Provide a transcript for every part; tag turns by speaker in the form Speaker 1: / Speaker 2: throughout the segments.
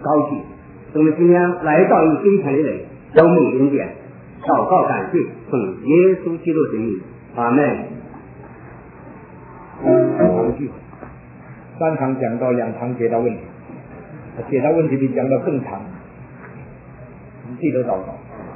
Speaker 1: 高兴。我们今天来到一个精彩的人，周梦灵典，祷告感谢，奉耶稣基督的名，阿门。
Speaker 2: 3堂讲到2堂解答问题，解答问题比讲到更长，你记得祷告。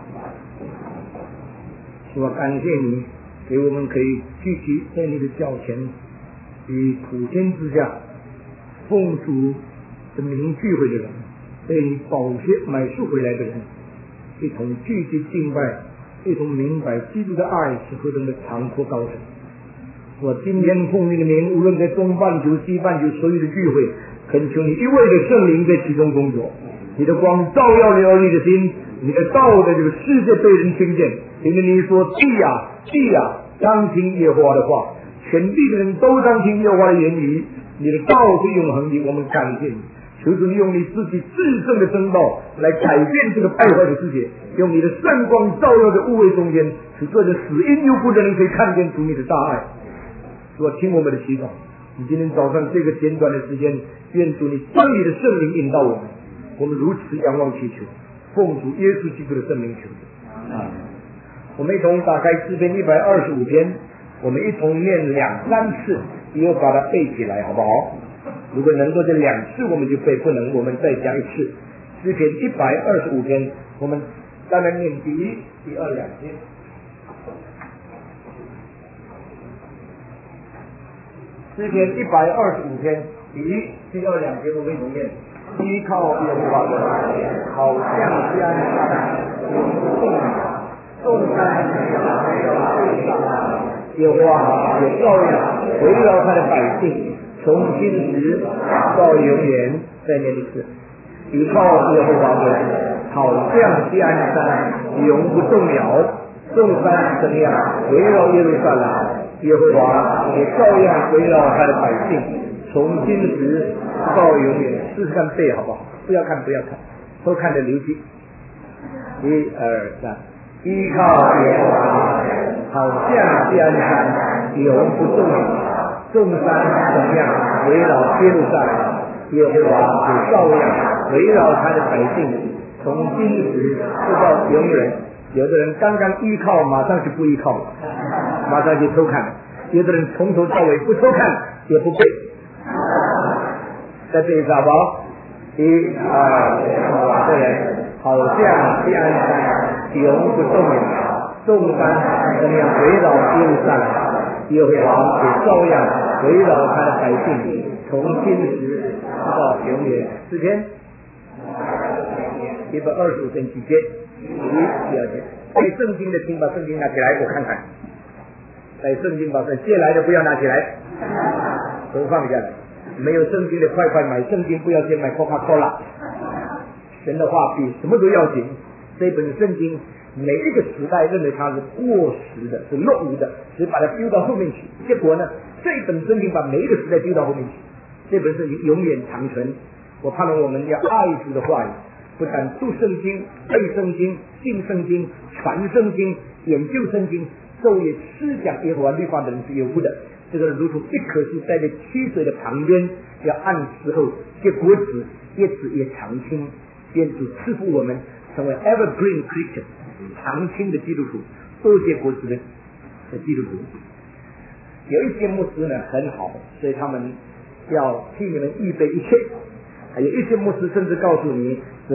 Speaker 2: 主啊，感谢你给我们可以聚集在你的脚前，与普天之下奉主的名聚会的人，被你宝血买赎回来的人，一同聚集敬拜，一同明白基督的爱是何等的长阔高深。我今天奉你的名，无论在东半球西半球所有的聚会，恳求你一位的圣灵在其中工作，你的光照耀了你的心，你的道的这个世界被人听见，因为你说地呀地呀，当听耶和华的话，全地的人都当听耶和华的言语，你的道是永恒的，我们感谢你。求主你用你自己至圣的真道来改变这个败坏的世界，用你的圣光照耀着污秽中间，使这个死因忧故的人可以看见主你的大爱。主啊，听我们的祈祷，你今天早上这个简短的时间，愿主你将你的圣灵引导我们，我们如此仰望祈求，奉主耶稣基督的圣名求。我们一同打开诗篇125篇，我们一同念2、3次，也有把它背起来，好不好？如果能够这2次我们就背，不能我们再讲1次。诗篇125篇，我们当然念第1、第2、2节。诗篇125篇第1、第2、2节，我们一同念。依靠耶和华的好像西安山，众山耶和华也照样围绕他的百姓，从今时到永远。再念一次，依靠耶和华的好像西安山，永不动摇。众山怎样围绕耶路撒冷，耶和华也照样围绕他的百姓，从今时到永远。试试看背好不好？不要看，都看着流涕。1、2、3，依靠耶和华，好像西安山，永不动摇。众山怎样围绕耶路撒冷，耶和华也照样围绕他的百姓，从今时到永远。有的人刚刚依靠，马上就不依靠了，马上就偷看；有的人从头到尾不偷看也不背。再背一次好不好？1、2、3，这人好像西安山，永不动摇。众山怎样围绕耶路撒冷，耶和华也照样围绕他的百姓，从今时到永远。诗篇125篇几节？第1、第2节。背圣经的请把圣经拿起来，我看看。背圣经把借来的不要拿起来，都放下来。没有圣经的快买圣经，不要先买 Coca-Cola。神的话比什么都要紧。这本圣经每一个时代认为它是过时的，是落伍的，所以把它丢到后面去。结果呢，这本圣经把每一个时代丢到后面去，这本圣经永远长存。我盼望我们要爱主的话语，不但读圣经、背圣经、信圣经、传圣经、研究圣经，昼夜思想耶和华律法的人是有福的。这个如同一棵树栽在溪水的旁边，要按时候结果子，叶子也常青。愿主赐福我们成为 evergreen Christian， 常青的基督徒，多结果子的基督徒。有一些牧师呢很好，所以他们要替你们预备一切。还有一些牧师甚至告诉你是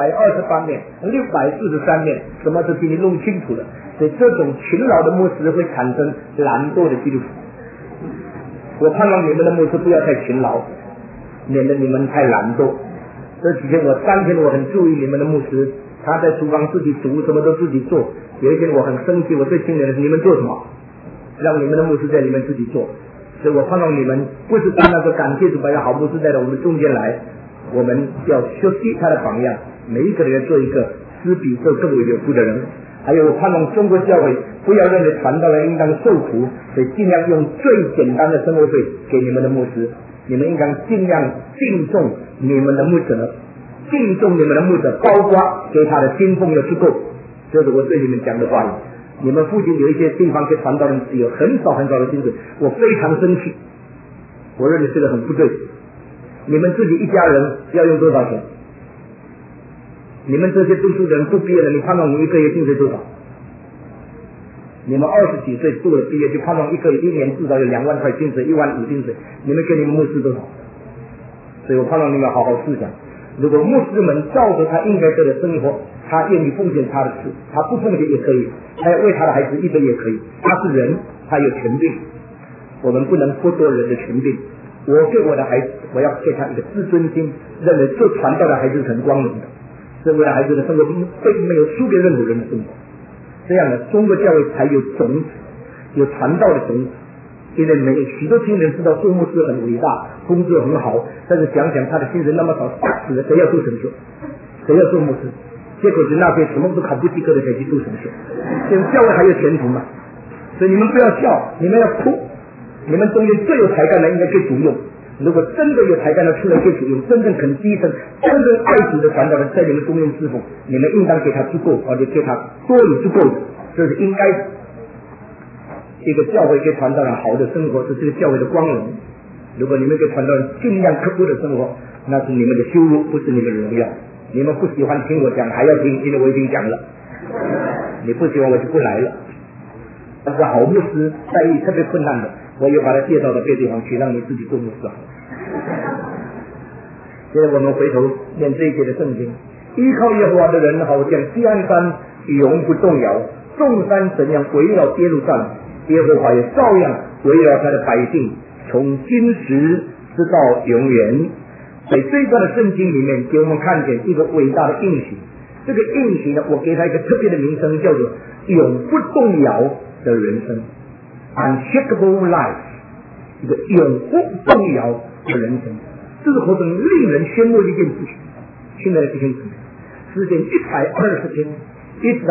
Speaker 2: 128面、643面，什么都给你弄清楚了。所以这种勤劳的牧师会产生懒惰的基督徒。我盼望你们的牧师不要太勤劳，免得你们太懒惰。这几天3天我很注意你们的牧师，他在厨房自己煮，什么都自己做。有一天我很生气，我最心里的是你们做什么？让你们的牧师在你们自己做。所以我盼望你们不是单单说感谢主把一个好牧师带到我们中间来，我们要学习他的榜样，每一个人做一个施比受更为有福的人。还有盼望中国教会不要认为传道人应当受苦，所以尽量用最简单的生活费给你们的牧师。你们应该尽量敬重你们的牧者，敬重你们的牧者，包括给他的薪俸要足够。这是我对你们讲的话语。你们附近有一些地方给传道人只有很少的薪水，我非常生气，我认为这个很不对。你们自己一家人要用多少钱？ 你们这些读书人不毕业了，你盼望你一个月薪水多少？你们20几岁读了毕业，就盼望一年至少有2万块薪水，15000薪水，你们给你们牧师多少？所以我盼望你们好好思想，如果牧师们照着他应该得的生活，他愿意奉献他的事，他不奉献也可以，他要为他的孩子预备也可以，他是人，他有权柄，我们不能剥夺人的权柄。我给我的孩子，我要给他一个自尊心，认为做传道的孩子是很光荣的，所以我的孩子的生活并没有输给任何人的生活。这样呢，中国教会才有种子，有传道的种子。因为没有许多青年知道做牧师很伟大，工作很好，但是想想他的薪水那么少，吓死了，谁要做神学？谁要做牧师？结果是那些什么都考不及格的才去做神学。现在教会还有前途嘛？所以你们不要笑，你们要哭。你们中间最有才干的应该给主用。如果真的有才干的出来给主用，真正肯牺牲，真正爱主的传道人在你们中间侍奉，你们应当给他足够，而且给他多有足够的，这是应该的。一个教会给传道人好的生活是这个教会的光荣。如果你们给传道人尽量刻薄的生活，那是你们的羞辱，不是你们的荣耀。你们不喜欢听我讲，还要听，因为我已经讲了。你不喜欢我就不来了。但是好牧师在遇特别困难的，我又把他介绍到别地方去，让你自己做牧师好。现在我们回头念这一节的圣经，依靠耶和华的人好像锡安山永不动摇，众山怎样围绕耶路撒冷，耶和华也照样围绕他的百姓，从今时直到永远。在这一段的圣经里面，给我们看见一个伟大的应许。这个应许呢，我给他一个特别的名称，叫做永不动摇的人生 ，unshakable life， 一个永不动摇的人生。这是何等令人羡慕的一件事情！亲爱的弟兄姊妹，诗篇120篇一直到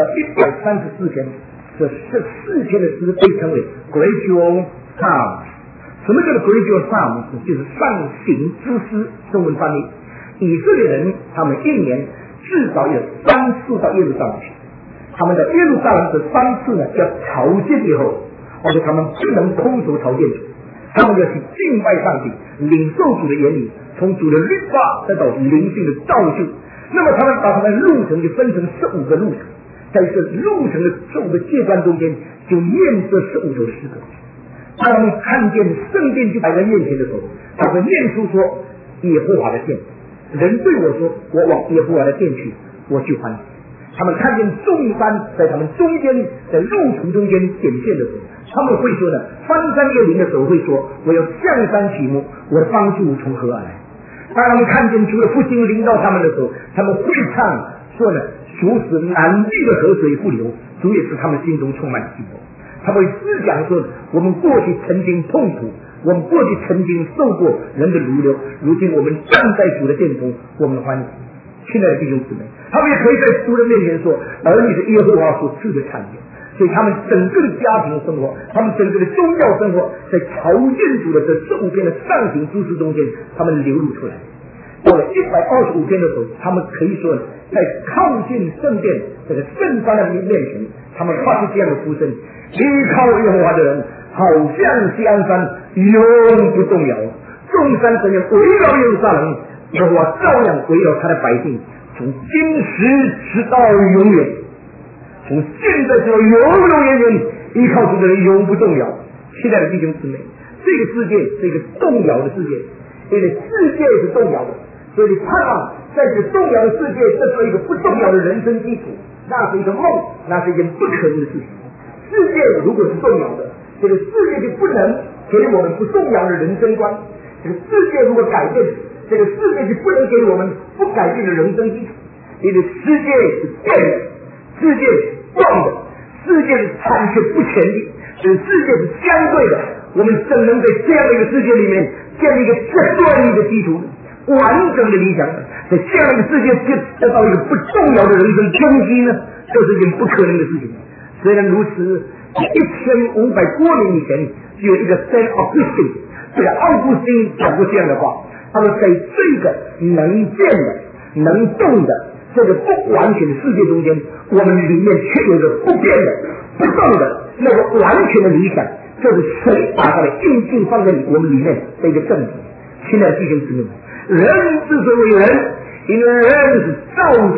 Speaker 2: 134篇，这4篇的诗被称为 gradual psalms。什么叫做 gradual psalms？ 就是上行之诗，中文翻译。以色列人他们一年至少有3次到耶路撒冷去，他们在耶路撒冷的3次呢要朝见以后，而且他们不能空手朝见主，他们要去敬拜上帝，领受主的言语，从主的律法得到灵性的造就。那么他们把他们路程就分成15个路程，在这路程的15个阶段中间，就念这15首诗歌。当他们看见圣殿就摆在面前的时候，他们念出说耶和华的殿。人对我说，我往耶和华的殿去，我就欢喜。他们看见众山在他们中间，在路途中间显现的时候，他们会说呢，翻山越岭的时候会说，我要向山举目，我的帮助从何而来。当他们看见主的复兴临到他们的时候，他们会唱说呢，主使南地的河水不流，主也使他们心中充满希望。他会思想说，我们过去曾经痛苦，我们过去曾经受过人的掳掠，如今我们站在主的殿中，我们欢喜。亲爱的弟兄姊妹，他们也可以在主的面前说，儿女是耶和华所赐的产业。所以他们整个的家庭生活，他们整个的宗教生活，在朝见主的这15篇的上行之诗中间，他们流露出来。到了125篇的时候，他们可以说在靠近圣殿这个圣山的面前，他们发出这样的呼声：依靠耶和华的人好像锡安山永不动摇，众山怎样围绕耶路撒冷，耶和华照样围绕他的百姓，从今时直到永远。从现在到永永远远，依靠主的人永不动摇。亲爱的弟兄姊妹，这个世界是一个动摇的世界，因为世界是动摇的，所以盼望在这个动摇的世界得到一个不动摇的人生基础，那是一个梦，那是一件不可能的事情。世界如果是动摇的，这个世界就不能给我们不动摇的人生观；这个世界如果改变，这个世界就不能给我们不改变的人生基础。因为世界是变的，世界是动的，世界是残缺不全的，这个世界是相对的。我们怎能在这样的一个世界里面建立一个断立的基础，完整的理想，在这样的一个世界得到一个不动摇的人生根基呢？这是一件不可能的事情。虽然如此，1500多年以前就有一个 Saint Augustine， 这个奥古斯丁讲过这样的话，他说在这个能变的、能动的这个不完全的世界中间，我们里面却有着不变的、不动的那个完全的理想，这是谁把它的印记放在我们里面的一个证据。亲爱的弟兄姊妹们，人之所以为人，因为人是照着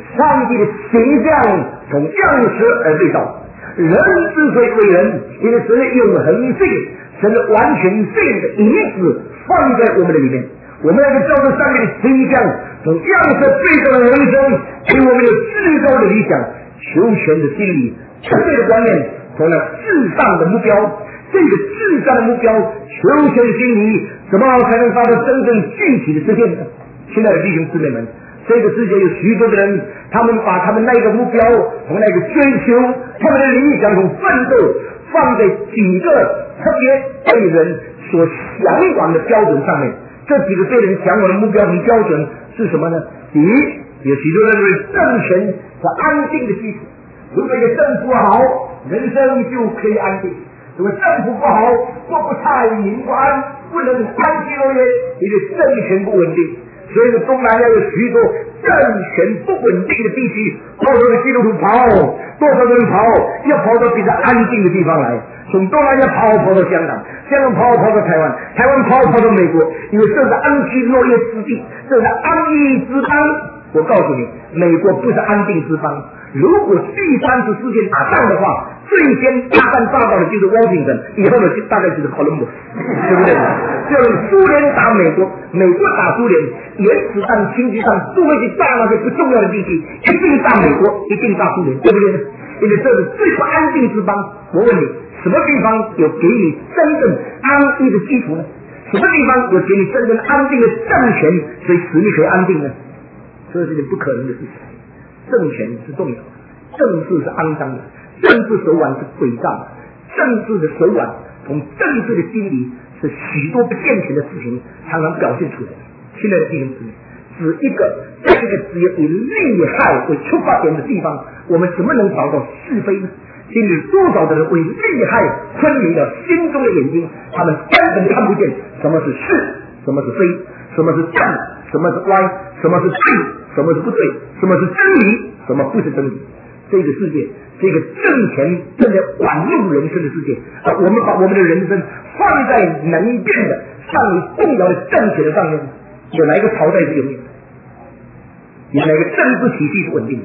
Speaker 2: 上帝的形象从样式而被造。人之所以为人，因为神的永恒性，神的完全性的影子放在我们的里面。我们要照着上帝的形象，从样式被造的人生，给我们有至高的理想、求全的心理、绝对的观念和那至上的目标。这个至上的目标、求全的心理，怎么才能达到真正具体的实现呢？亲爱的弟兄姊妹们，这个世界有许多的人，他们把他们那个目标和那个追求，他们的理想和奋斗放在几个特别被人所向往的标准上面。这几个被人向往的目标和标准是什么呢？第一，有许多人认为政权和安定的基础。如果一个政府好，人生就可以安定；如果政府不好，国不太民不安，不能安居乐业，因为政权不稳定。所以东南亚有许多政权不稳定的地区，多少的基督徒跑，多少人跑，要跑到比较安定的地方来。从东南亚跑到香港，香港跑到台湾，台湾跑到美国，因为这是安居乐业之地，这是安逸之邦。我告诉你，美国不是安定之邦。如果第三次世界打仗的话，最先大战炸到的就是汪精城，以后呢大概就是哥伦布，对不对？就是苏联打美国，美国打苏联，原子弹、氢气弹不会去炸那些不重要的地区，一定炸美国，一定炸苏联，对不对？因为这是最不安定之邦。我问你，什么地方有给你真正安逸的基础呢？什么地方有给你真正安定的政权，所以使你可以安定呢？这是件不可能的事情。政权是重要的，政治是肮脏的，政治手腕是诡诈的，政治的手腕从政治的心理是许多不健全的事情常常表现出来的。亲爱的弟兄姊妹，在一个只有以利害为出发点的地方，我们怎么能找到是非呢？心里多少的人为利害昏迷了心中的眼睛，他们根本看不见什么是是，什么是非，什么是正，什么是歪，什么是对，什么是不对，什么是真理，什么不是真理。这个世界，这个政权正在玩弄人生的世界，我们把我们的人生放在能变的、上于动摇的政权的上面，有哪一个朝代是永远的？有哪个政治体系是稳定的？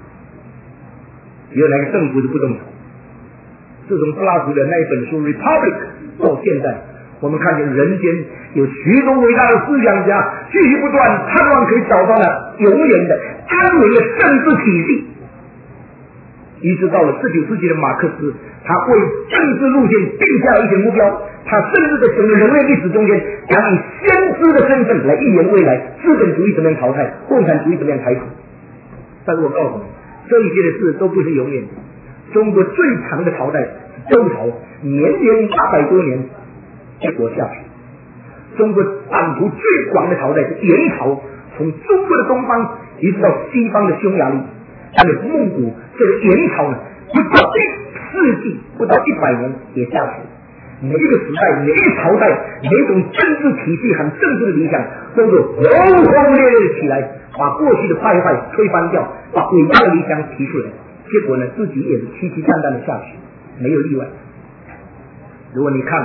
Speaker 2: 有哪个政府是不动摇？自从柏拉图的那一本书《Republic》到现在，我们看见人间有许多伟大的思想家继续不断盼望可以找到了永远的安稳的政治体系。一直到了19世纪的马克思，他为政治路线定下了一些目标，他甚至在整个人类历史中间想以先知的身份来预言未来资本主义怎么样淘汰，共产主义怎么样台头。但是我告诉你，这一些的事都不是永远的。中国最长的朝代是周朝，年年800多年，结果下去。中国版图最广的朝代是元朝，从中国的东方一直到西方的匈牙利，还有蒙古。这个元朝呢，不到1世纪，不到100年也下去。每一个时代，每一个朝代，每一种政治体系和政治的理想，都是轰轰烈烈的起来，把过去的败坏推翻掉，把伟大的理想提出来。结果呢，自己也是凄凄淡淡的下去，没有例外。如果你看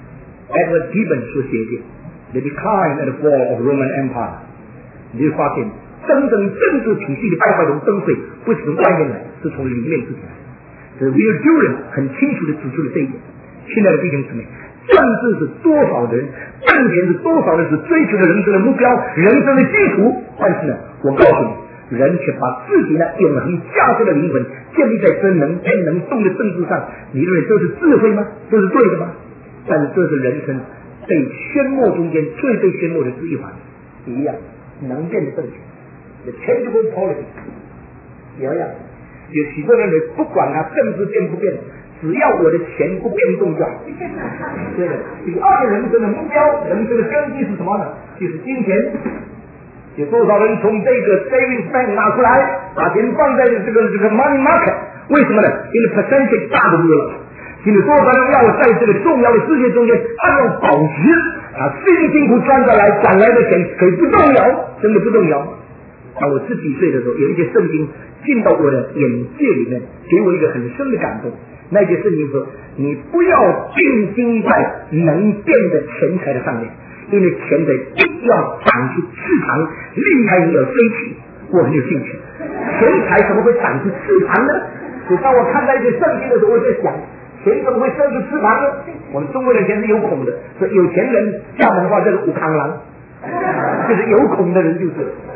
Speaker 2: Edward Gibbon 所写的《The Decline and Fall of Roman Empire》，你就发现真正政治体系的败坏和崩溃不是从外面来，是从里面自己来。这 Will Durant 很清楚的指出了这一点。亲爱的弟兄姊妹，政治是多少人，政权是多少人是追求的人生的目标，人生的基础。但是呢，我告诉你，人却把自己呢永恒价值的灵魂建立在真能变能动的政治上。你认为这是智慧吗？这是对的吗？但是这是人生被漩涡中间最被漩涡的是一环一样能变的政权。The changeable politics 也一样，有许多人不管他政治变不变，只要我的钱不变动就好。对的，第二个人生的目标，人生的根基是什么呢？就是金钱。有多少人从这个 savings bank 拿出来，把钱放在这个 money market？ 为什么呢？因为 percentage 大的多了。因为多少人要在这个重要的世界中间，他要保值，他辛辛苦赚来攒来的钱可以不动摇，真的不动摇。当我10几岁的时候，有一节圣经进到我的眼界里面，给我一个很深的感动。那节圣经说：你不要定睛在能变的钱财的上面，因为钱财一要长出翅膀，离开你而飞去。 我很有兴趣，钱财怎么会长出翅膀呢？所以当我看到一些圣经的时候，我在想，钱怎么会生出翅膀呢？我们中国人钱是有孔的，所以有钱人厦门话叫做武康郎，就是有孔的人就是。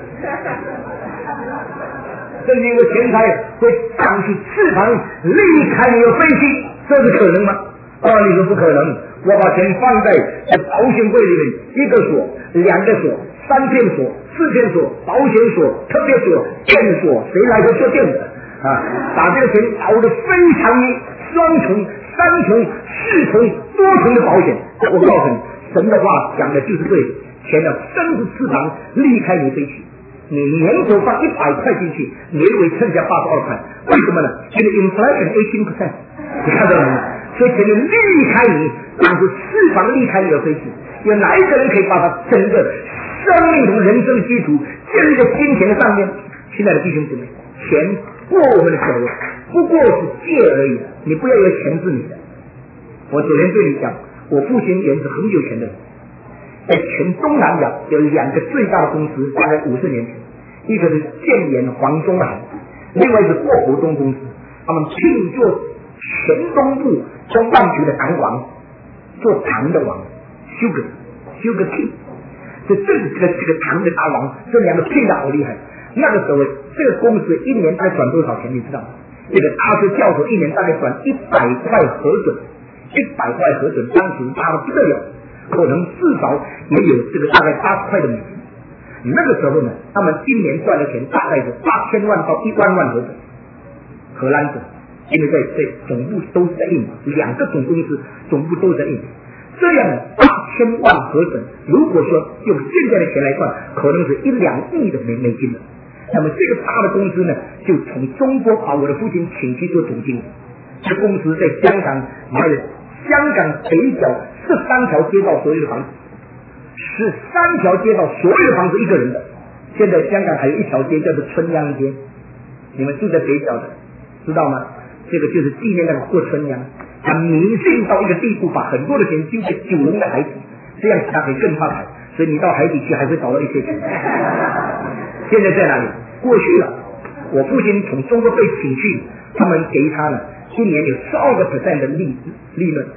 Speaker 2: 圣经的钱财会长出翅膀离开你而飞去，这是可能吗？你说不可能。我把钱放在保险柜里面，一个锁、两个锁、3片锁、4片锁、保险锁、特别锁、电锁，谁来都做电的啊！把这个钱搞得非常双重、3重、4重、多重的保险。我告诉你，神的话讲的就是对的，钱要伸出翅膀离开你飞去。你年头放100块进去，年尾剩下82块，为什么呢？因为 inflation 18%， 你看到了吗？所以钱就离开你，让出翅膀离开你而飞去。有哪一个人可以把他整个生命同人生的基础建立在金钱的上面？亲爱的弟兄姊妹，钱过我们的手，不过是借而已，你不要以为钱是你的。我昨天对你讲，我父亲也是很有钱的人，在全东南亚有2个最大的公司，大概50年前，一个是建盐黄中海，另外是过湖东公司，他们聘做全东部中半区的糖王，做糖的王 ，sugar king， 这是这个糖的大王，这2个聘的好厉害。那个时候，这个公司一年大概赚多少钱？你知道吗？这个大学教授一年大概赚100块核准，100块核准，当时大的不得了，可能至少也有这个大概80块的美金。那个时候呢，他们今年赚的钱大概是8000万到1万万核准，荷兰的。因为在总部都是在印度，2个总公司总部都在印度，这样8000万核准，如果说用现在的钱来算，可能是1-2亿的美金了。那么这个大的公司呢，就从中国把我的父亲请去做总经理。这公司在香港买了香港北角13条街道所有的房子，13条街道所有的房子一个人的。现在香港还有一条街叫做春秧街，你们住在北角的知道吗？这个就是纪念那个过春秧，他迷信到一个地步，把很多的钱丢在9龙的海底，这样他可以更发财。所以你到海底去还会找到一些钱。现在在哪里？过去了。我父亲从中国被请去，他们给他呢，今年有12% 的利润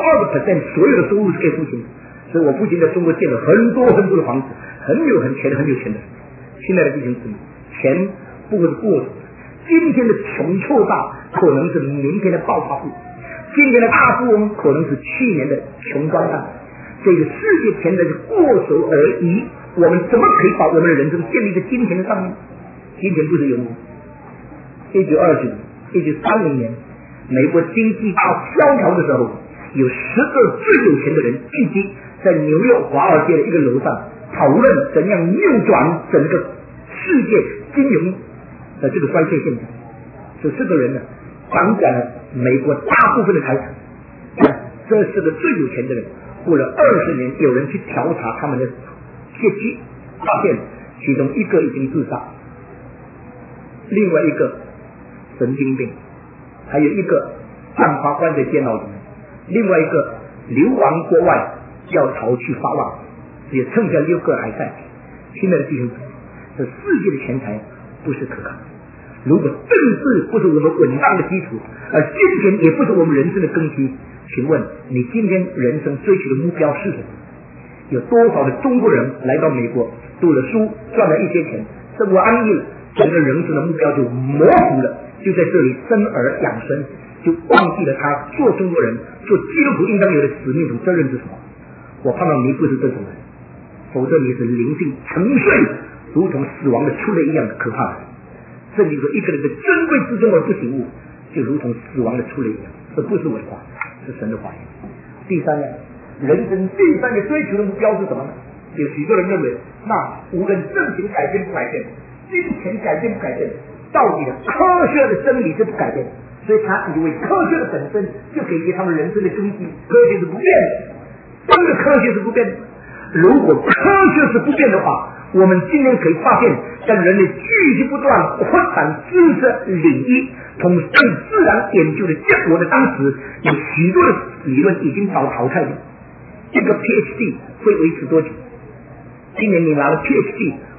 Speaker 2: ，12% 所有的收入是给父亲。所以我父亲在中国建了很多很多的房子，很有钱的。亲爱的弟兄姊妹，钱不会是过的。今天的穷臭大可能是明天的暴发户，今天的大富翁可能是去年的穷光蛋。这个世界钱财是过手而已，我们怎么可以把我们的人生建立在金钱的上面？金钱不是有名。1929、1930年，美国经济大萧条的时候，有10个最有钱的人聚集在纽约华尔街的一个楼上，讨论怎样扭转整个世界金融的这个衰退现象。这4个人呢，掌管了美国大部分的财产。这4个最有钱的人，过了20年，有人去调查他们的血迹，发现其中一个已经自杀，另外一个神经病，还有一个犯法关在监牢里面，另外一个流亡国外要逃去法网，也剩下6个还在。亲爱的弟兄姊妹，这世界的钱财不是可靠。如果政治不是我们稳当的基础，而金钱也不是我们人生的根基，请问你今天人生追求的目标是什么？有多少的中国人来到美国读了书，赚了一些钱，生活安逸了，整个人生的目标就模糊了，就在这里生儿养生，就忘记了他做中国人、做基督徒应当有的使命和责任是什么。我盼望你不是这种人，否则你是灵性沉睡，如同死亡的出类一样的可怕的。圣经说，一个人的珍贵之中而不醒悟，就如同死亡的出类一样。这不是我的话，是神的话语。第三样，人生第3个追求的目标是什么呢？有许多人认为，那无论政情改变不改变，金钱改变不改变，到底的科学的真理是不改变，所以他以为科学的本身就可以给他们人生的根基。科学是不变的，真的科学是不变的。如果科学是不变的话，我们今天可以发现，在人类继续不断扩展知识领域同对自然研究的结果的当时，有许多的理论已经遭淘汰了。这个 PhD 会维持多久？今年你拿了 PhD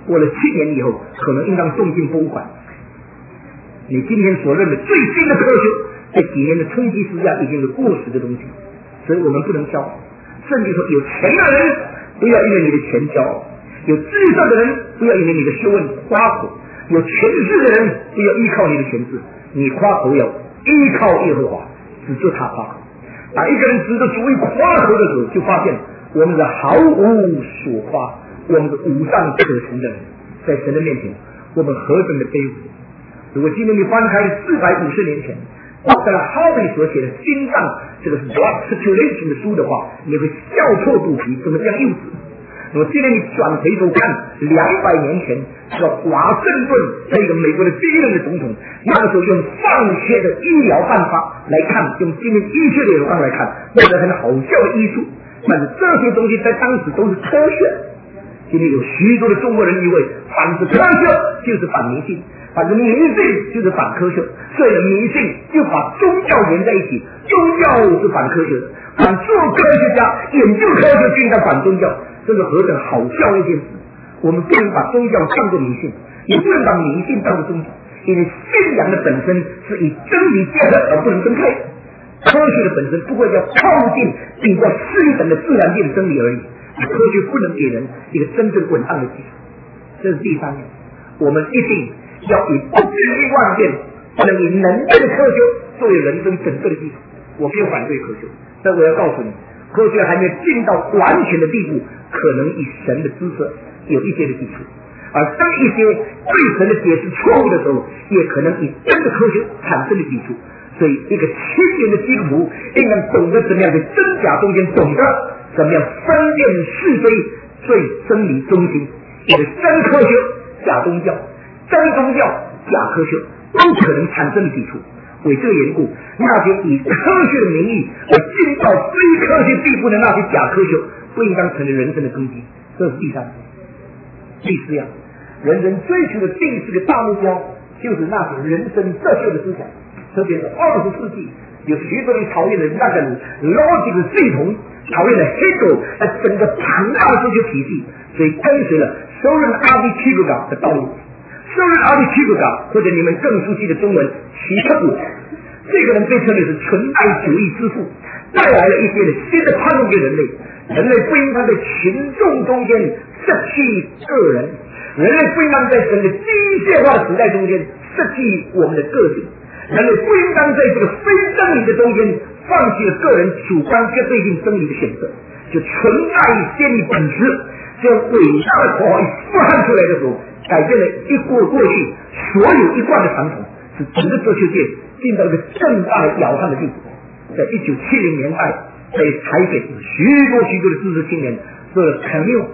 Speaker 2: 过了7年以后，可能应当送进博物馆。你今天所认的最新的科学，在几年的冲击之下，已经是过时的东西，所以我们不能骄傲。甚至说，有钱的人不要因为你的钱骄傲，有智慧的人不要因为你的学问夸口，有权势的人不要依靠你的权势，你夸口要依靠耶和华，只就他夸口。当一个人指着主为夸口的时候，就发现我们是毫无所夸，我们是无上可成的人，在神的面前，我们何等的卑微！如果今天你翻开450年前Dr. Harvey 所写的心脏这个 blood circulation 的书的话，你会笑破肚皮，怎么这样幼稚？那么今天你转回头看200年前这个华盛顿这个美国的第一任的总统，那个时候用放血的医疗办法来看，用今天医学的眼光来看，那是很好笑的医术，但是这些东西在当时都是科学。今天有许多的中国人以为反是科学就是反迷信，反正迷信就是反科学，所以迷信就把宗教连在一起，宗教是反科学的，反做科学家研究科学就应该反宗教，这是何等好笑的一件事。我们不能把宗教当作迷信，也不能把迷信当作宗教，因为信仰的本身是以真理结合而不能分开，科学的本身不过要靠近比较适等的自然界的真理而已，科学不能给人一个真正稳当的基础。这是第3点，我们一定要以不至于万变，不能以能力的科学作为人生整个的基础。我没有反对科学，但我要告诉你，科学还没有进到完全的地步，可能以神的知识有一些的基础，而当一些对神的解释错误的时候，也可能以真的科学产生的基础。所以一个青年的基督徒应该懂得怎么样在真假中间懂得怎么样分辨是非，最真理中心。因为真科学假宗教，真宗教假科学都可能产生的基础。为这个缘故，那些以科学的名义而进到非科学地步的那些假科学，不应当成为人生的根基。这是第3。第4样，人人追求的第4个大目标，就是那些人生哲学的思想。特别是20世纪，有许多人讨厌的那个逻辑的系统，讨厌了 Hegel 整个庞大的哲学体系，所以跟随了收任阿比奇格港的道路。收任阿比奇格港，或者你们更熟悉的中文齐克果，这个人被称为是存在主义之父，带来了一些的新的盼望给人类。人类不应当在群众中间失去个人，人类不应当在整个机械化的时代中间失去我们的个性，人类不应当在这个非真理的中间放弃了个人主观跟对应真理的选择。就存在建立本质，这样伟大的口号一复汉出来的时候，改变了过去所有一贯的传统，使整个哲学界进到一个更大的摇撼的地步。在1970年代，在台北许多的知识青年，是 Camille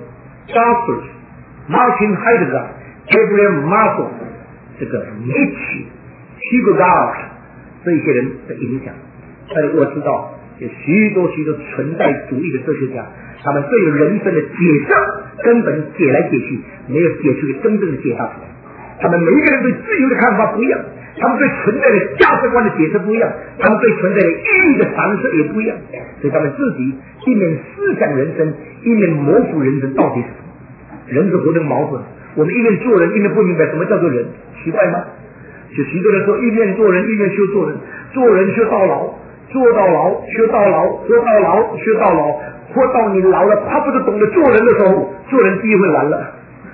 Speaker 2: Jaspers、Martin Heidegger、Gabriel Marcel、这个 Nietzsche、Kierkegaard 这些人的影响。我知道有许多存在主义的哲学家，他们对于人生的解释根本解来解去，没有解出一个真正的解答出来。他们每一个人对自由的看法不一样，他们对存在的价值观的解释不一样，他们对存在的意义的阐释也不一样，所以他们自己一面思想人生，一面模糊人生到底是什么。人是活得矛盾，我们一面做人，一面不明白什么叫做人，奇怪吗？就许多人说一面做人，一面学做人，做人学到老，做到老学到老，做到老学到老，活到你老了，他不是懂得做人的时候，做人机会完了。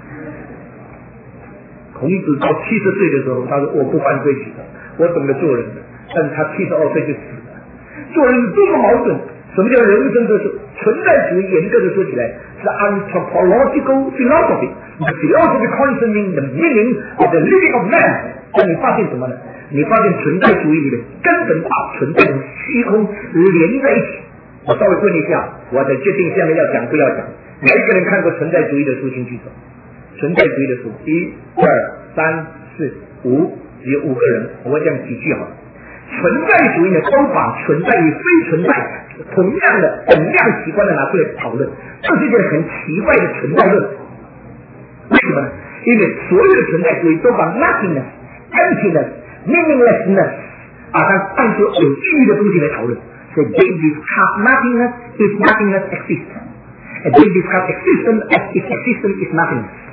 Speaker 2: 孔子到70岁的时候，他说我不犯罪起的，我懂得做人的，但是他72岁就死了。做人是多么矛盾！什么叫人生哲学？存在主义严格的说起来是 anthropological philosophy，the philosophy concerning the meaning of the living of man。但你发现什么呢？你发现存在主义里面根本把存在和虚空连在一起。我稍微问一下，我再决定下面要讲不要讲。哪一个人看过存在主义的书请举手？存在主义的书，1、2、3、4、5，只有5个人，我讲几句好了。存在主义呢，都把存在与非存在同样的等量奇观的拿出来讨论，这是一件很奇怪的存在论。为什么呢？因为所有的存在主义都把 nothingness、emptiness、meaninglessness 把它当作有意义的东西来讨论。所以 they discuss nothingness if nothingness exists，and they discuss existence as if existence is nothingness。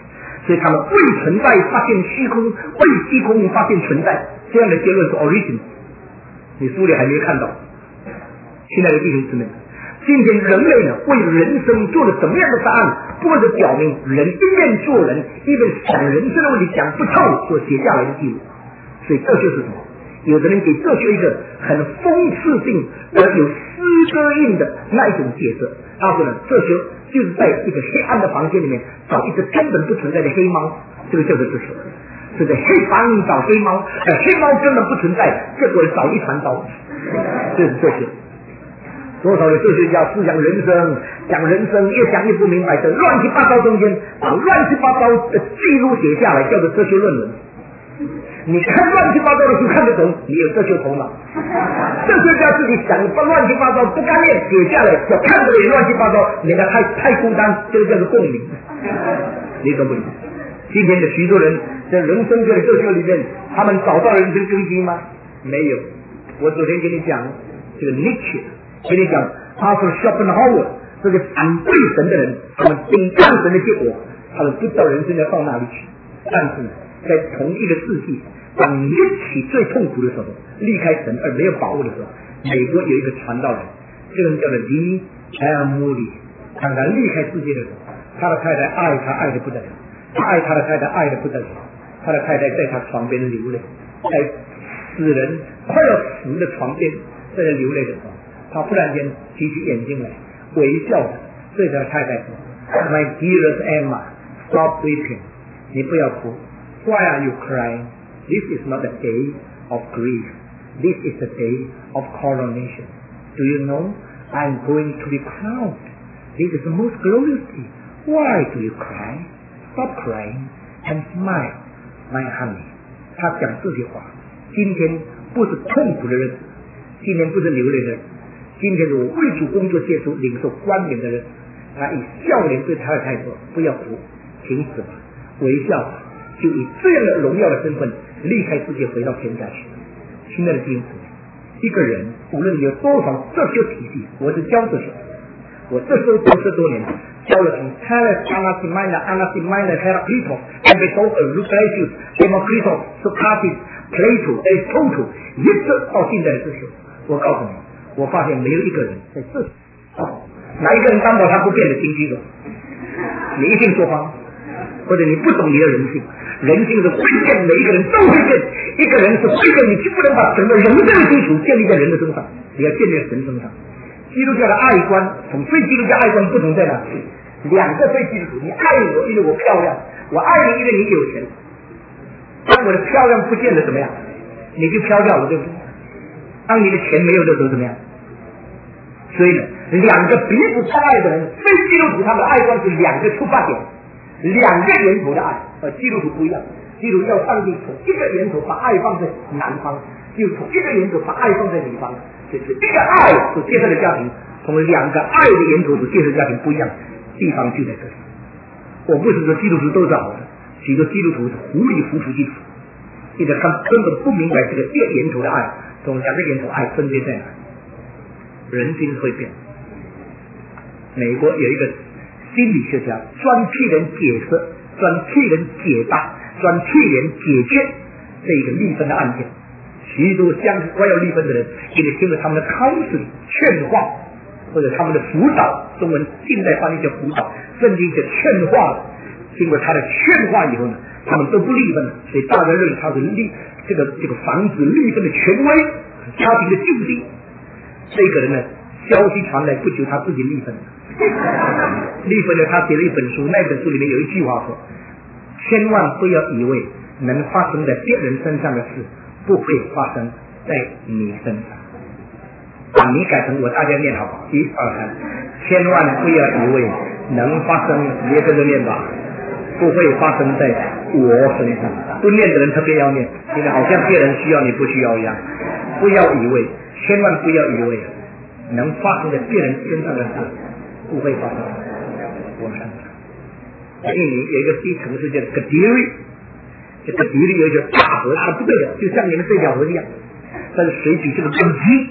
Speaker 2: 所以他们未存在发现虚空，未虚空发现存在，这样的结论是 origin。你书里还没看到。亲爱的弟兄姊妹，今天人类呢为人生做了什么样的答案，或者表明人一面做人，一面想人生的问题讲不透所写下来的记录。所以这就是什么？有的人给哲学一个很讽刺性而有诗歌印的那一种解释。他说呢，哲学就是在一个黑暗的房间里面找一只根本不存在的黑猫，这个就是哲学。是在黑房里找黑猫，黑猫根本不存在，结果找一团糟，这是哲学。多少的哲学家思想人生，讲人生越想越不明白，在乱七八糟中间把乱七八糟的记录写下来，叫做哲学论文。你看乱七八糟的书看得懂，你有哲学头脑。哲学家自己想乱七八糟不干练写下来，要看得懂乱七八糟，人家太孤单，这个叫做共鸣。你懂不懂？今天的许多人在人生这个哲学里面，他们找到人生根基吗？没有。我昨天跟你讲这个 Nietzsche， 跟你讲他说 Schopenhauer 这个反对神的人，他们顶抗神的结果，他们不知道人生要到哪里去。但是在同一个世纪，当Nietzsche最痛苦的时候，离开神而没有把握的时候，美国有一个传道人，这个人叫做D.L. Moody， 当他离开世界的时候，他的太太爱他爱得不得了。他爱他的太太爱得不得了，他的太太在他床边流泪，在死人快要死的床边在那流泪的时候，他忽然间提起眼睛来，微笑着对他的太太说 ：“My dearest Emma, stop weeping， 你不要哭。Why are you crying? This is not a day of grief. This is a day of coronation. Do you know I'm going to be crowned? This is the most glorious day. Why do you cry?”Stop crying and smile, my honey。 他讲这句话，今天不是痛苦的日子，今天不是流泪的日子，今天是我为主工作接触领受冠冕的日子。他以笑脸对他的太太说：“不要哭，停止吧，微笑吧，就以这样的荣耀的身份离开世界，回到天家去。”亲爱的弟兄姊妹，一个人无论有多少哲学体系，我是教哲学，我这时候20多年。教了从 Thales, Anaximander, Heraclitus, Empedocles, Lucretius, Democritus, Socrates, Plato, Aristotle， 一直到现在的哲学。我告诉你，我发现没有一个人在这哪一个人担保他不变的新居者？你一定说谎，或者你不懂你的人性。人性是会变，每一个人都会变。一个人是会变，你就不能把整个人生的基础建立在人的身上，你要建立在神身上。基督教的爱观从非基督教爱观不同在哪里？两个非基督徒，你爱我因为我漂亮，我爱你因为你有钱。当我的漂亮不见了怎么样？你就飘掉了，对不对？当你的钱没有的时候怎么样？所以呢，两个彼此相爱的人，非基督徒他们的爱观是两个出发点，两个源头的爱，基督徒不一样。基督教上帝从一个源头把爱放在南方，就从一个源头把爱放在女方，就是一个爱所建设的家庭，从两个爱的源头所建设的家庭不一样，地方就在这里。我不是说基督徒都是好的，许多基督徒是糊里糊涂基督徒，因为他根本不明白这个一个源头的爱，从两个源头爱分别在哪。人心会变。美国有一个心理学家，专替人解释、专替人解答、专替人解决这一个离婚的案件。许多快要离婚的人，因为听了他们的counseling劝化，或者他们的辅导，中文近代翻译叫辅导，圣经叫劝化。经过他的劝化以后呢，他们都不离婚了，所以大家认为他是这个防止离婚的权威，家庭的救星。这个人呢，消息传来不久，他自己离婚了。离婚了，他写了一本书，那本书里面有一句话说：千万不要以为能发生在别人身上的事不会发生在你身上。把你改成我，大家念好不好？1、2、3，千万不要以为能发生，别跟着念吧，不会发生在我身上。不念的人特别要念，因为好像别人需要你不需要一样。不要以为，千万不要以为能发生在别人身上的事不会发生在我身上。在印尼有一个西城市叫Kediri，这个Kediri有一个大河，它不对的，就像你们这条河一样，但是水举这个根基。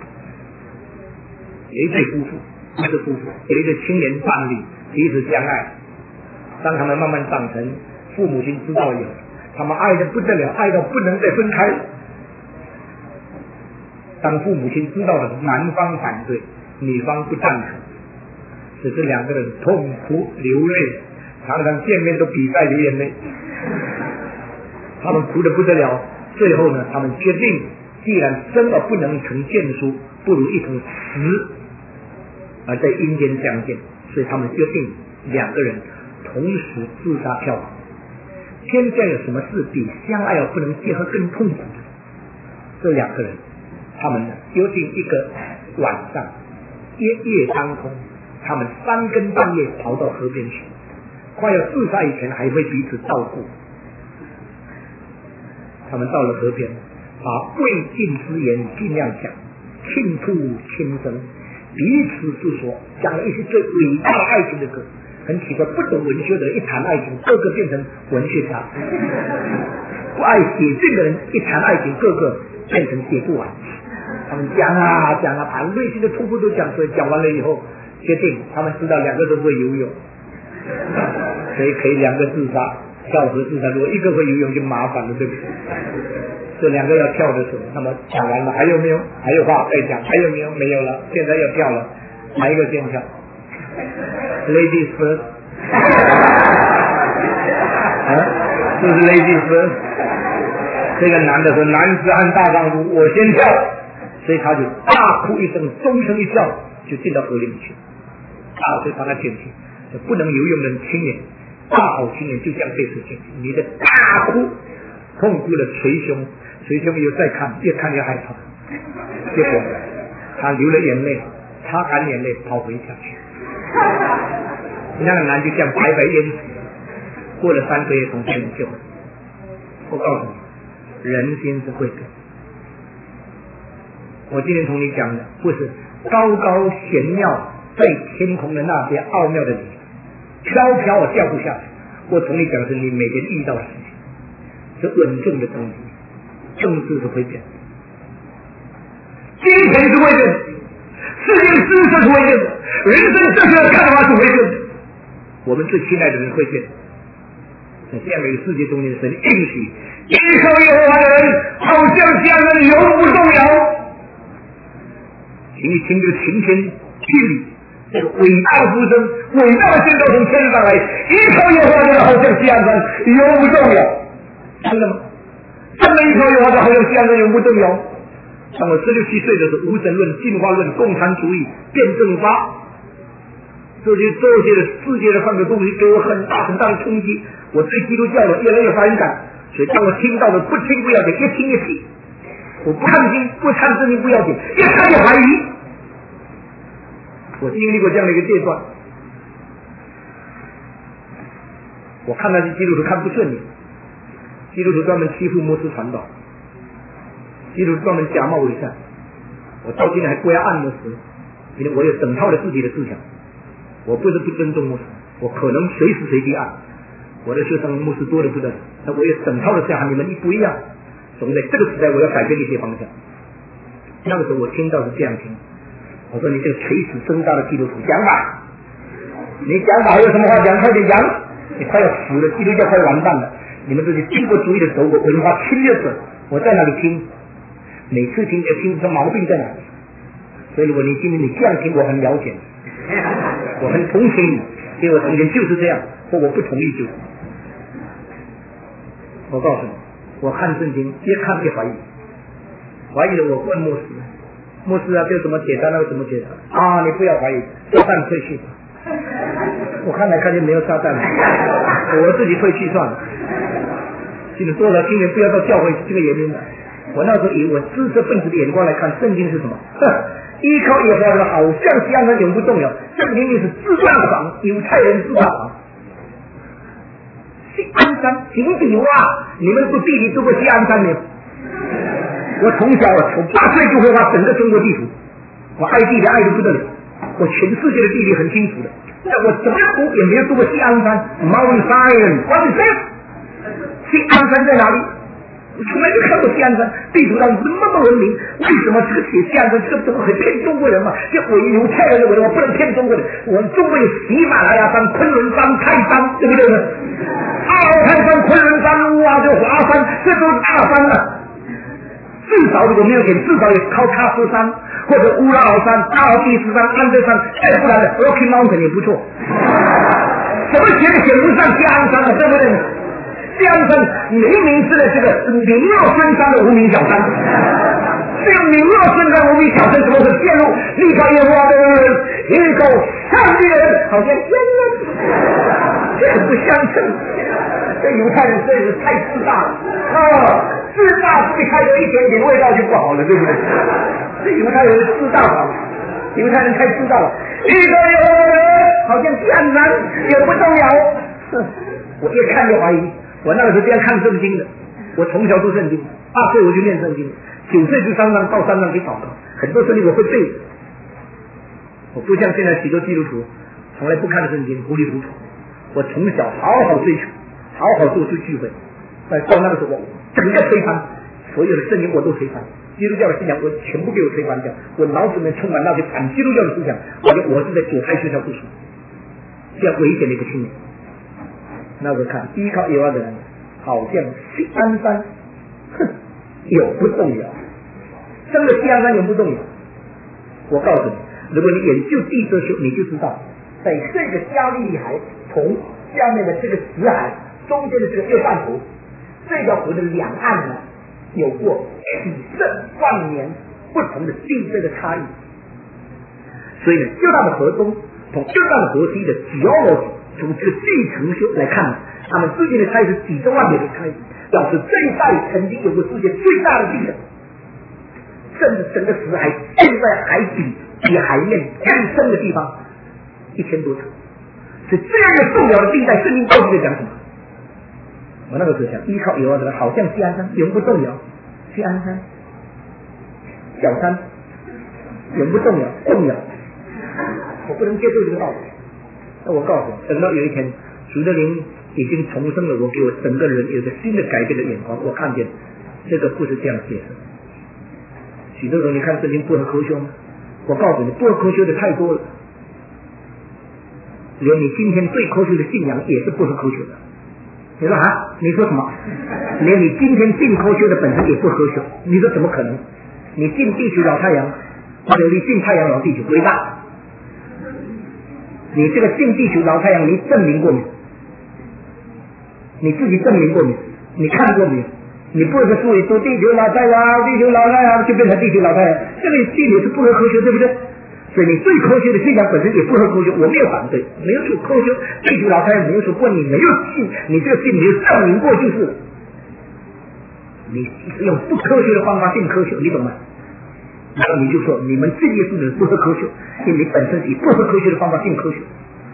Speaker 2: 有一对夫妇，一对夫妇，有一对青年伴侣彼此相爱。当他们慢慢长成父母亲知道以后，他们爱的不得了，爱到不能再分开了。当父母亲知道了男方反对，女方不赞成，使这两个人痛哭流泪，常常见面都比赛流眼泪。他们哭得不得了，最后呢，他们决定，既然生而不能成眷属，不如一同死，而在阴间相见。所以他们决定两个人同时自杀跳亡。天下有什么事比相爱而不能结合更痛苦的？这两个人，他们呢决定一个晚上，夜当空，他们3更半夜跑到河边去，快要自杀以前还会彼此照顾。他们到了河边，把未尽之言尽量讲，倾吐轻声，彼此诉说，讲了一些最伟大的爱情的歌。很奇怪，不懂文学的人一谈爱情，个个变成文学家；不爱写信的人一谈爱情，个个变成写不完。他们讲啊讲啊，把内心的痛苦都讲出来。讲完了以后，决定他们知道两个都不会游泳，所以可以两个自杀，跳河自杀。如果一个会游泳就麻烦了，对不对？这两个要跳的时候，那么讲完了，还有没有？还有话再讲？还有没有？没有了。现在要跳了，哪一个先跳？Ladies first， 就是 Ladies first。这个男的说：“男子汉大丈夫，我先跳。”所以他就大哭一声，终声一跳，就进到河里面去。所以把他捡起，不能游泳的人青年，大好青年就这样被水捡起。你的大哭，痛哭的捶胸，捶胸以后再看，越看越害怕。结果他流了眼泪，擦干眼泪，跑回家去。那个男就这样白白淹死，过了3个月从天里救了。我告诉你，人心是会变。我今天同你讲的不是高高玄妙在天空的那些奥妙的理，飘飘我掉不下去。我同你讲的是你每天遇到的事情，是稳重的东西。政治是会变，金钱是会变，世界知识是会变，人生正确的看法是会变。我们最亲爱的人会变。在这样的一个世界中间，神应许依靠耶和华的人，好像家人永不动摇。请你听这个晴天霹雳，这个伟大的呼声，伟大的宣告从天上来，依靠耶和华的人，好像西安山永不动摇。真的吗？真的依靠耶和华的人，好像西安山永不动摇。当我16、17岁的时候，无神论、进化论、共产主义、辩证法，这些世界的上的东西给我很大很大的冲击。我对基督教的越来越反感，所以当我听到的不听不要紧，越听越气。我不看经不看圣经不要紧，越看越怀疑。我经历过这样的一个阶段，我看那些基督徒看不顺眼，基督徒专门欺负牧师传道，基督徒专门假冒伪善。我到今天还归案牧师，因为我有整套的自己的思想，我不是不尊重牧师，我可能随时随地案。我的学生牧师多得不得了，那我有整套的思想，你们不一样。总在这个时代，我要改变一些方向。那个时候我听到是这样听，我说你这个垂死挣扎的基督徒，讲吧，你讲吧，还有什么话讲？快点讲！你快要死了，基督教快完蛋了。你们这些帝国主义的走狗，文化侵略者，我在哪里听？每次听就听出毛病在哪里。所以如果你今天你这样听，我很了解，我很同情你，因为我从前就是这样，或我不同意就。我告诉你，我看圣经越看越怀疑，怀疑了我问牧师，牧师啊，这怎么解答？那个怎么解答？啊，你不要怀疑，撒旦退去。我看来看去没有撒旦，我自己退去算了。记得多少青年不要到教会这个原因的。我那时候以我知识分子的眼光来看，圣经是什么？依靠耶和华的好像西安山永不动摇。圣经是自大党，犹太人自大党。西安山井底蛙，你们不地理读过西安山没有？我从小从8岁就会画整个中国地图，我爱地理爱得不得了，我全世界的地理很清楚的。但我怎么读也没有读过西安山 Mount Zion，What is that？ 西安山在哪里？我从来没看过西安山，地图上那么文明，为什么这个写西安山这个怎么会骗中国人嘛？这我犹太人认为我不能骗中国人，我们中国有喜马拉雅山、昆仑山、泰山，对不对呢？阿泰山、昆仑山、哇，这华山，这都是大山了。至少如果没有点，至少也靠喀斯山或者乌拉尔山、阿尔卑斯山、安德山，再不然的 Rocky Mountain 也不错。怎么选不上西安山了，对不对？西安山明明是这个名落孙山的无名小山，这个名落孙山无名小山怎么会陷入立法耶和华的一个上帝人，好像天哪，这个不相称。这犹太人真是太自大了啊！自大自己开有一点点味道就不好了，对不对？这犹太人的自大法，犹太人太自大了。一个犹太人好像西安山也不重要。我越看越怀疑。我那个时候这样看圣经的，我从小读圣经，8岁我就念圣经，9岁就上山到山上去祷告，很多圣经我会背。我不像现在许多基督徒，从来不看圣经，糊里糊涂。我从小好好追求，好好做出聚会，到那个时候我整个推翻所有的圣经，我都推翻。基督教的思想我全部给我推翻掉，我脑子里面充满那些反基督教的思想，我是在韭菜学校读书，这样危险的一个青年。那时候看依靠耶和华的人，好像西安山，有不动摇，真的西安山有不动摇。我告诉你，如果你研究地质学，你就知道，在这个加利利海从下面的这个死海中间的这个约旦湖，这条湖的两岸呢，有过几十万年不同的地质的差异。所以呢，就它的河东，从约旦的河西的geology，从这个地层学来看，他们之间的差异是几十万年的差异，表示这一带曾经有过世界最大的地震，甚至整个死海现在海底比海面更深的地方1000多层。所以这样的重要的地带，圣经到底在讲什么？我那个时候想，依靠耶和华的人，好像西安山永不动摇，西安山小山永不动摇，动摇，我不能接受这个道理。那我告诉你，等到有一天主的灵已经重生了，我给我整个人有个新的改变的眼光，我看见这个不是这样解释。许多人你看圣经不合科学吗？我告诉你，不合科学的太多了，连你今天最科学的信仰也是不合科学的。你说啊？你说什么？连你今天信科学的本身也不科学，你说怎么可能？你信地球老太阳，或者你信太阳老地球伟大？你这个信地球老太阳，你证明过没有？你自己证明过没有？你看过没有？你不是说地球老太阳，地球老太阳就变成地球老太阳，这个信也是不合科学，对不对？所以你最科学的信仰本身也不合科学，我没有反对，没有说科学地球老太阳没有说过，你没有信，你这个信没有证明过就是了。你用不科学的方法信科学，你懂吗？然后你就说你们信耶稣的人不合科学，因为你本身以不合科学的方法信科学。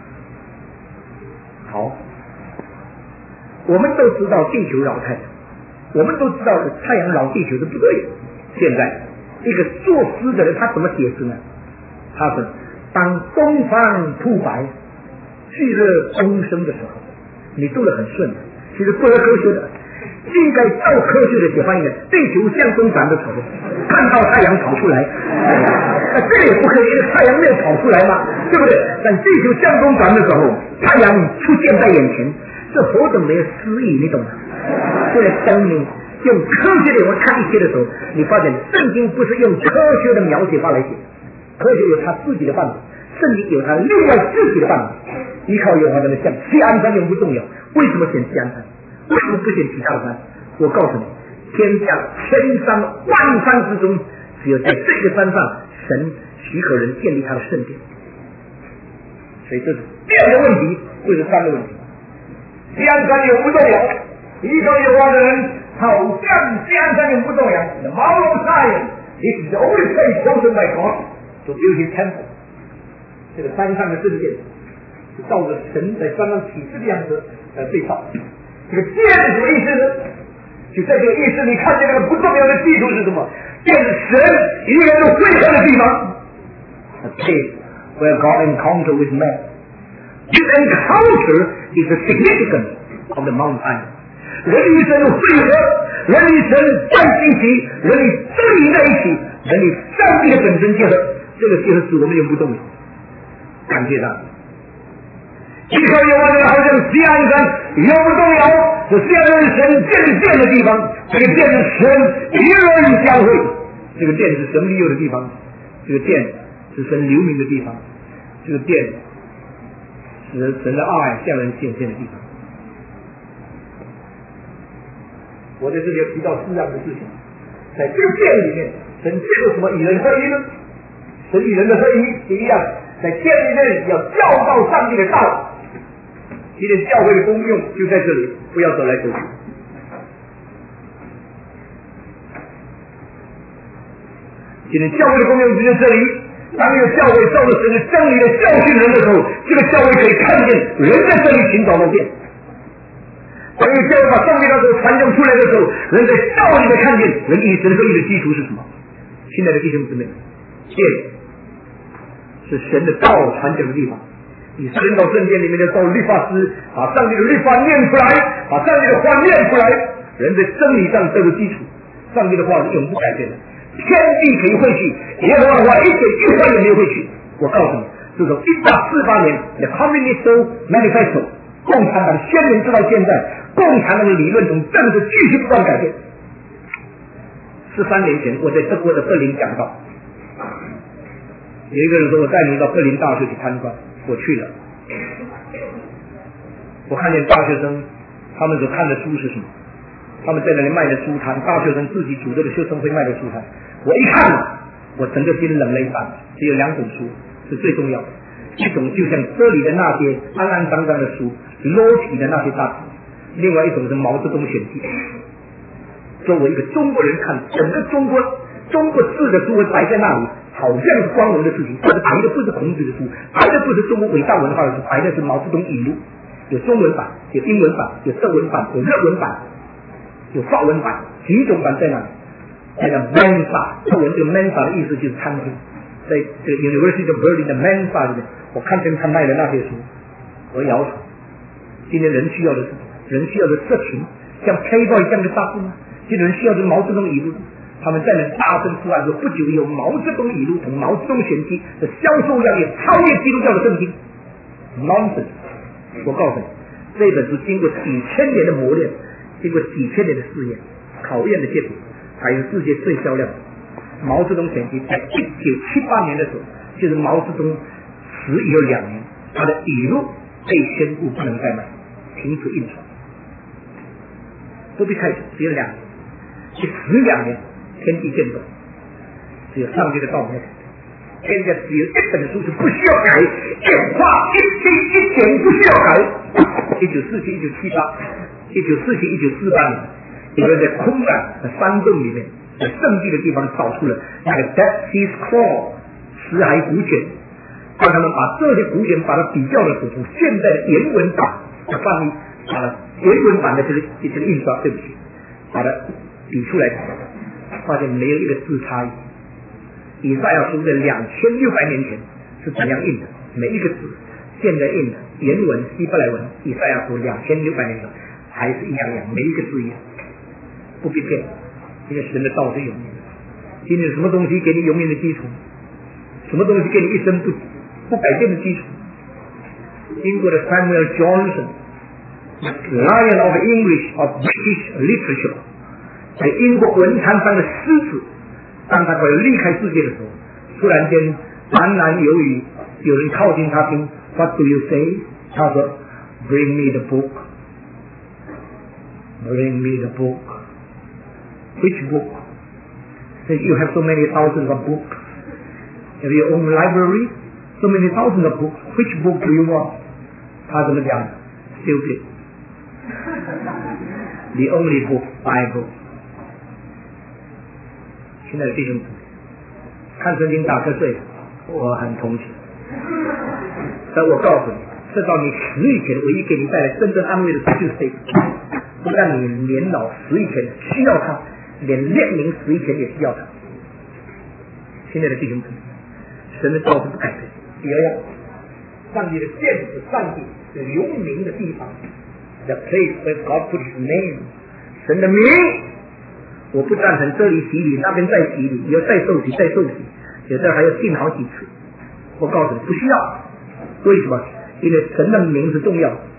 Speaker 2: 好，我们都知道地球绕太阳，我们都知道太阳绕地球是不对的。现在一个作诗的人他怎么解释呢？他说当东方铺白，旭日东升的时候，你读得很顺，其实不合科学的，应该照科学的解翻译的，地球向东转的时候看到太阳跑出来，这也不可以，因为太阳没有跑出来嘛，对不对？但地球向东转的时候，太阳出现在眼前，这何等没有诗意，你懂吗？为了证明用科学的眼光看一切的时候，你发现圣经不是用科学的描写法来写，科学有他自己的办法，圣经有他另外自己的办法。依靠耶和华的人像西安山永不动摇，为什么选西安山？为什么不选其他的山？我告诉你，天下千山万山之中，只有在这个山上，神许可人建立他的圣殿。所以这是第二个问题，这是三个问题。西安山永不动摇，依靠耶和华的人好像西安山永不动摇。The Mount of Zion is the only place chosen by God to build His temple。这个山上的圣殿是照着神在山上启示的样子对照。这个殿是什么意思呢？就在这个意思，你看见那个不重要的地图是什么？殿是神与人的会合的地方。A place where God encounter with man. This encounter is the significance of the Mount Zion. 人与神的会合，人与神在一起，人与真理在一起，人与上帝的本身结合，这个结合使我们永不动摇。感谢他。 依靠耶和华的好像西安山，永不动摇。这西安山是神建的地方，这个建是神与人相会，这个殿是神庇佑的地方，这个殿是神留名的地方，这个殿是神的爱向人显现的地方。我在这里提到4样的事情，在这个殿里面，神为什么与人合一呢？神与人的合一，第一样，在殿里面要教导上帝的道。今天教会的功用就在这里，不要走来走去。今天教会的功用就在这里。当有教会照着神的真理的教训人的时候，这个教会可以看见人在这里寻找漏电。当有教会把上帝的道传讲出来的时候，人在道里面看见人与神合一的基础是什么？亲爱的弟兄姊妹，殿是神的道传讲的地方。以色列到圣殿里面的到律法师，把上帝的律法念出来，把上帝的话念出来，人在真理上得了基础。上帝的话是永不改变的，天地可以会去，耶和华的话一点一环也没有会去。我告诉你，自从1848年的 Communist Manifesto 共产党宣明直到现在，共产党的理论从政治继续不断改变。13年前我在德国的柏林讲道，有一个人说我带你到柏林大学去参观，我去了。我看见大学生他们所看的书是什么？他们在那里卖的书摊，大学生自己组织的学生会卖的书摊。我一看，我整个心冷了一半。只有2种书是最重要的，一种就像这里的那些肮肮脏脏的书，裸体的那些大字；另外一种是毛泽东选集。作为一个中国人看，整个中国字的书会摆在那里，好像是光荣的事情。但是摆的不是孔子的书，摆的不是中国伟大文化的书，摆的是毛泽东语录。有中文版，有英文版，有德文版，有日文版，有法文版，几种版在哪里？那个 Mensa， 中文这个 Mensa 的意思就是餐厅。在这个 University of Berlin 的 Mensa 里面，我看见他卖的那些书，我摇头。今天人需要的是什么？人需要的色情，像 Playboy 这样的大字吗？今天人需要的毛泽东语录。他们在那大声出来说，不久有毛泽东语录同毛泽东选集的销售量也超越基督教的圣经。Nonsense！ 我告诉你，这本书经过几千年的磨练，经过几千年的试验考验的结果，才是世界最销量的。毛泽东选集在1978年的时候，就是毛泽东死以后2年，他的语录被宣布不能再卖，停止印刷。不必太久，只有2年，去死2年，天地渐动，只有上帝的道没有改。现在只有一本书是不需要改，一画一点不需要改。1947、1978、1947、1948年，有人在空港的山洞里面，在圣地的地方找出了那个 Dead Sea Scroll 死海古卷，让他们把这些古卷把它比较的时候，从现在的原文版的翻译，把它原文版的这个印刷，对不起，把它比出来，发现没有一个字差异。以赛亚书在2600年前是怎样印的？每一个字，现在印的原文希伯来文，以赛亚书2600年前还是一样，每一个字一样，不必变。因为神的道是永远的。今天什么东西给你永远的基础？什么东西给你一生不改变的基础？英国的 Samuel Johnson，Lion of English of British Literature， 在英国文坛上的狮子。当他快要离开世界的时候，突然间喃喃有语，有人靠近他听 What do you say？ 他说 Bring me the book， Bring me the book。 Which book? Since you have so many thousands of books, have your own library, so many thousands of books, which book do you want? 他怎么讲 Stupid. The only book, Bible。亲爱的弟兄姊妹，看圣经打瞌睡，我很同情。但我告诉你，这到你死以前唯一给你带来真正安慰的就是这个，不但你年老死以前需要它，连列宁死以前也需要它。亲爱的弟兄姊妹，神的道是不改变。第二样，上帝的殿是上帝的留名的地方 ，the place where God put His name， 神的名。我不赞成这里洗礼，那边再洗礼，以后再受洗，再受洗，有的还要信好几次。我告诉你，不需要。为什么？ 因为神的名是重要，